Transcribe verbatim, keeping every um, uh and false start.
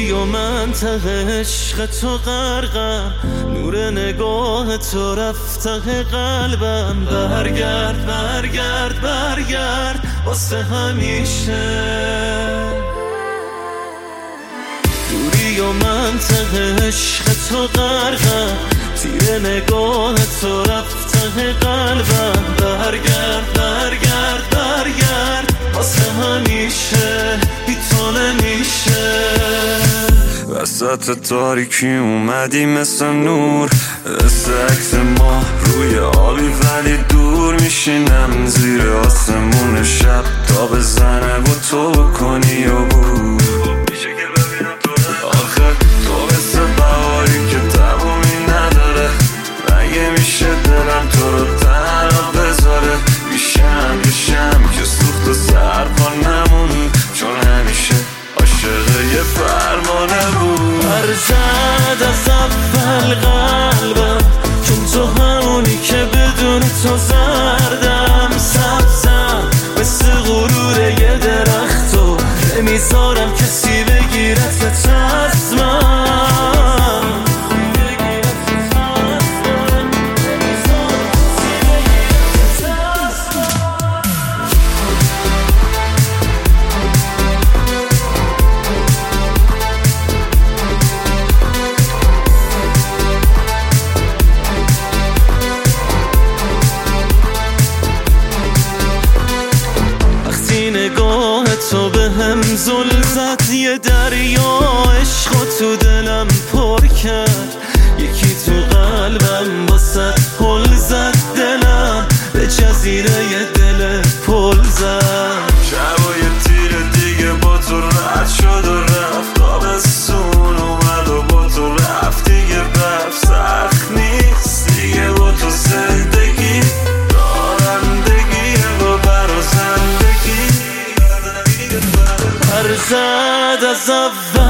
دوری و منطق عشق تو غرقم، نور نگاه تو رفته قلبم. برگرد برگرد برگرد واسه همیشه. دوری و منطق عشق تو غرقم، تیر نگاه تو رفته قلبم. برگرد برگرد برگرد واسه همیشه، بی تو نمیشه. وسط تاریکی اومدی مثل نور، مثل عکس ما روی آبی ولی دور. میشینم زیر آسمون شب تا بزنه و تو بکنی و بود. آخه تو مثل بهاری که تمومی نداره، مگه میشه دلم تو رو تنها بذاره؟ میشم میشم که سوخت و سرپا نمون، چون همیشه عاشق یه فرمانه بود. برزد از اول قلبم، چون تو همونی که بدون تو زردم. سبزم مثل غرور یه درخت و نمیذارم کسی بگیرت از من. نگاه تو به هم زل زد، یه دریا عشق تو دلم پر کرد. یکی تو قلبم واسه پل زد، دلم به جزیره یه دل پل زد. شب و یه تیر دیگه با تو رد شد و رفت، آبستون اومد و با تو رفت دیگه. برف سخت نیست دیگه با تو زندگی، دارندگیه با برا زندگی. برزد از اول